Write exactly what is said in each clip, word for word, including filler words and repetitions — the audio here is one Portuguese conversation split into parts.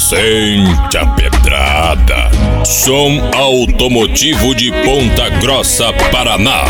Sente a pedrada. Som automotivo de Ponta Grossa, Paraná.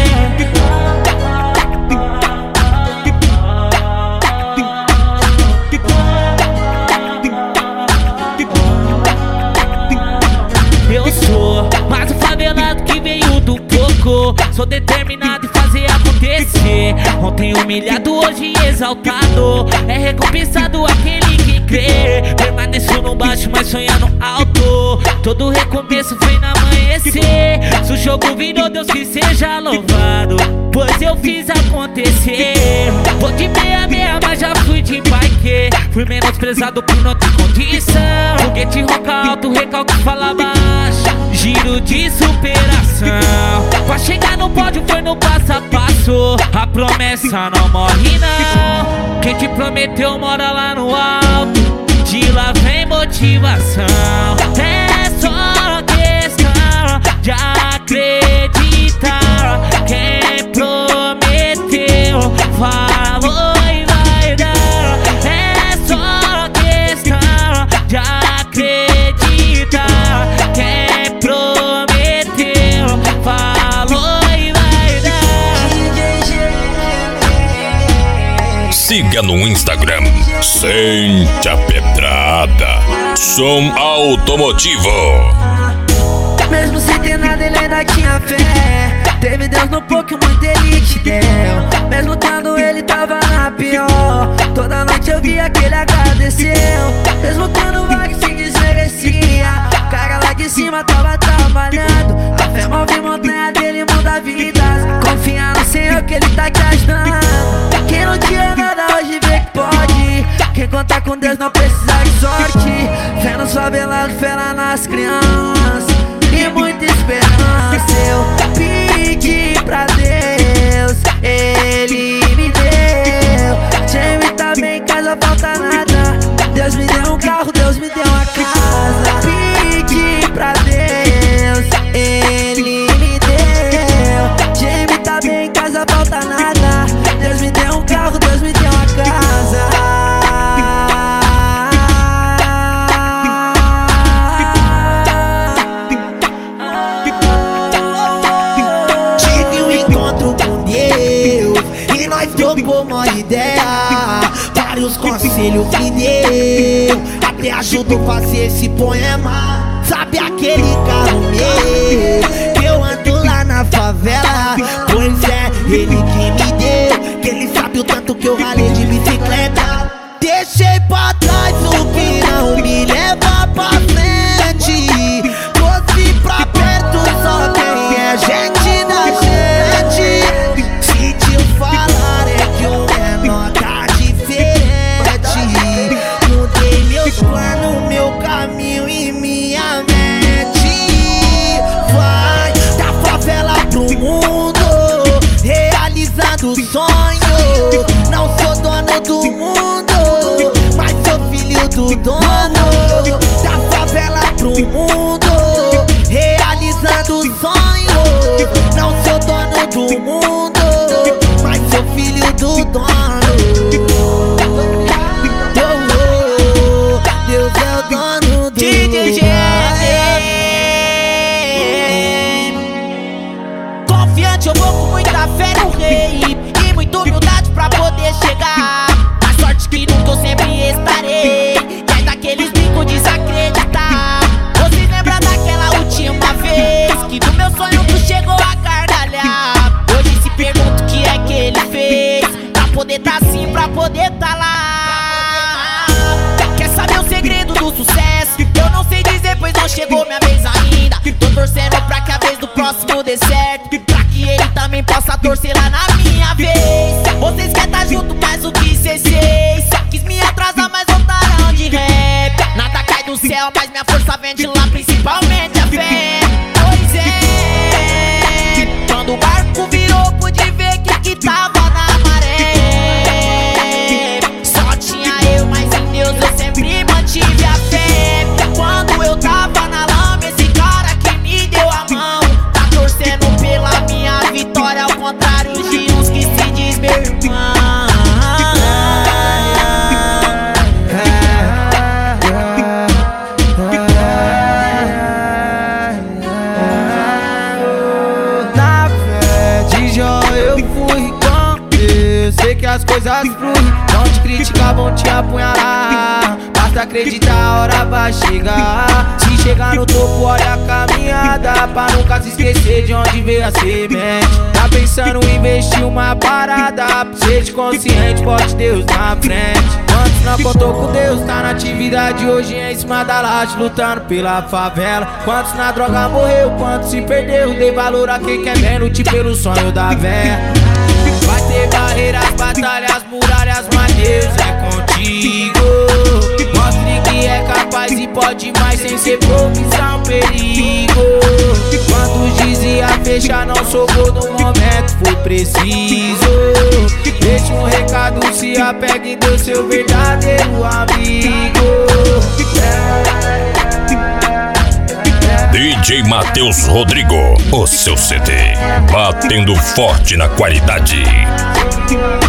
Eu sou mais um favelado que veio do coco. Sou determinado em fazer acontecer. Ontem humilhado, hoje exaltado. É recompensado aquele que crê. Permaneço no baixo, mas sonhando alto. Todo recomeço vem no amanhecer. Se o jogo virou, Deus que seja louvado, pois eu fiz acontecer. Vou de meia meia, mas já fui de bike. Fui menosprezado por não ter condição. Foguete roca alto, recalque fala baixo. Giro de superação. Pra chegar no pódio foi no passo a passo. A promessa não morre não. Quem te prometeu mora lá no alto. De lá vem motivação. É só questão de acreditar. Quem prometeu falou e vai dar. É só questão de acreditar. Quem prometeu falou e vai dar. Siga no Instagram, Sente a Pedrada. Som automotivo. Mesmo sem ter nada, ele ainda tinha fé. Teve Deus no pouco, muito ele te deu. Mesmo quando ele tava na pior, toda noite eu via que ele agradeceu. Mesmo quando o vague se desmerecia, o cara lá de cima tava trabalhando. A fé move montanha dele, muda vidas. Confia no Senhor que ele tá te ajudando. Quem não tinha nada hoje vê que pode. Quem conta com Deus não precisa de sorte. Fé nos favelados, fé lá nas crianças e muita esperança. Eu pedi pra Deus, Ele me deu. Time tá bem, casa falta nada. Deus me deu um carro, Deus me deu uma casa. Pedi pra Deus, Ele me deu. Time tá bem, casa falta nada. Deus me deu um carro, Deus me deu uma casa. Trocou uma ideia, vários conselhos me deu. Até ajudou a fazer esse poema. Sabe aquele carro meu que eu ando lá na favela? Pois é, ele que me deu. Que ele sabe o tanto que eu ralei de bicicleta. Deixei pra trás o que não me leva pra frente. Trouxe pra perto só quem é gente da gente. Se te falar é que o menor tá diferente. Mudei meus planos, meu caminho e minha mente. Vai da favela pro mundo, realizando sonho. Não sou dono do mundo, mas sou filho do dono. Da favela pro mundo, realizando sonho. Não sou dono do mundo, mas sou filho do dono. Deus é o dono do confiante, eu vou com muita fé no rei e muita humildade pra poder chegar. A sorte que nunca eu sempre estarei. E aí daqueles brincos desacreditar. Vocês lembram daquela última vez que do meu sonho tu chegou a gargalhar? Hoje se pergunta o que é que ele fez pra poder tá assim, pra poder tá lá. Quer saber o segredo do sucesso? Eu não sei dizer, pois não chegou minha vez ainda. Tô torcendo pra que a vez do próximo dê certo, pra que ele também possa torcer lá na minha vez. Vocês querem tá junto, mas o que cês fez? Só quis me atrasar, mas voltaram de rap. Nada cai do céu, mas minha força vem de lá, principalmente a fé. Pois é, quando o barco virou, pude ver que que tava na maré. Só tinha eu, mas em Deus eu sempre mantive a fé. Quando eu tava na lama, esse cara que me deu a mão tá torcendo pela minha vitória, ao contrário de uns que se diz meu irmão. Vão te criticar, vão te apunhalar. Basta acreditar, a hora vai chegar. Se chegar no topo, olha a caminhada, pra nunca se esquecer de onde veio a semente. Tá pensando em investir uma parada, seja consciente, bote Deus na frente. Quantos não contou com Deus, tá na atividade hoje em cima da laje, lutando pela favela. Quantos na droga morreu, quantos se perdeu, dei valor a quem quer bem, lute pelo sonho da véia. Vai ter barreiras, batalhas, muralhas, mas Deus é contigo. Mostre que é capaz e pode mais, sem ser profissão, perigo. Quantos dizia fechar, não sobrou no momento, foi preciso. Deixa um recado, se apegue em Deus, seu verdadeiro amigo. D J Matheus Rodrigo, o seu C D, batendo forte na qualidade.